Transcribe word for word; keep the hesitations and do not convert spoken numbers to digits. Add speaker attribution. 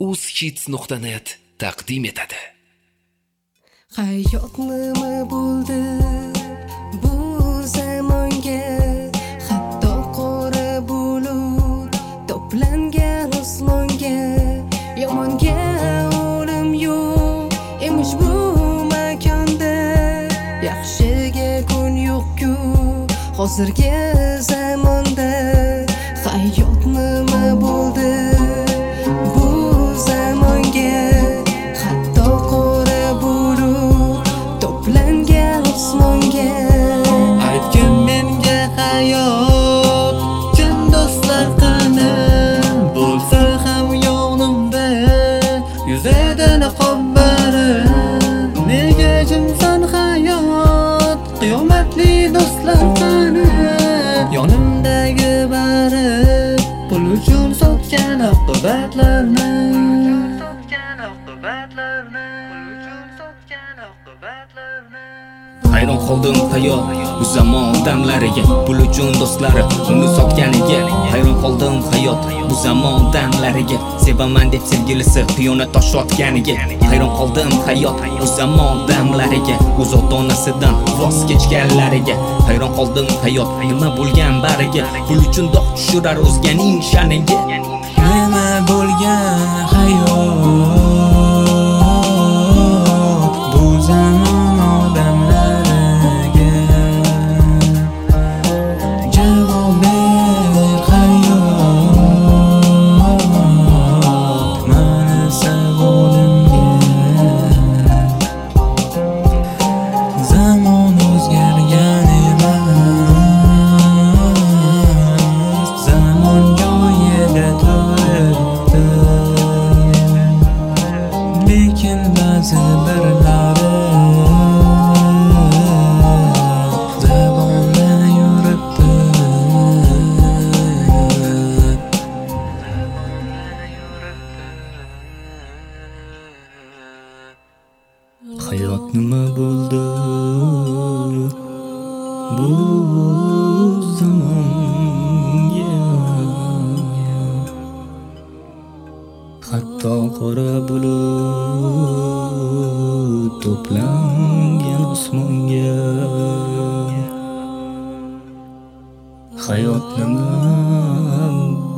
Speaker 1: uzhits nuqta net taqdim etadi.
Speaker 2: Hayot nima bo'ldi bu zamonga, hatto qora bulut to'plangan osmonga. Yomonga o'lim yo'q emish bu makonda, yaxshiga kun yo'q-ku hozirgi zamonda. Hayot nima bo'ldi bu zamonga, hatto qora bulut to'plangan osmonga.
Speaker 3: Aytgin menga hayot, chin do'stlar qani, bo'lsa ham yonimda yuzada niqoblari. Nega jimsan hayot, qiyomatli do'stlar qani, yonimdagi bari pul uchun sotgan oqibatlarni.
Speaker 4: Hayron qoldim hayot bu zamon damlariga, pul uchun do'stlari uni sotganiga. Hayron qoldim hayot bu zamon damlariga, sevaman deb sevgilisi xiyonat tosh otganiga. Hayron qoldim hayot bu zamon damlariga, o'z ota-onasidan voz kechganlariga. Hayron qoldim hayot nima bo'lgan bariga, pul uchun dog' tushirar o'zganing sha'niga.
Speaker 3: Nima bo'lgan hayot bu zamon odamlariga, javob ber hayot mani savolimga. Zamon o'zgargan emas, zamon joyida turibdi, lekin ba'zi birlari zamonda yuribdi.
Speaker 4: Hayot nima bo'ldi bu zamonga, hatto qora bulut to'plangan osmonga. Hayot nima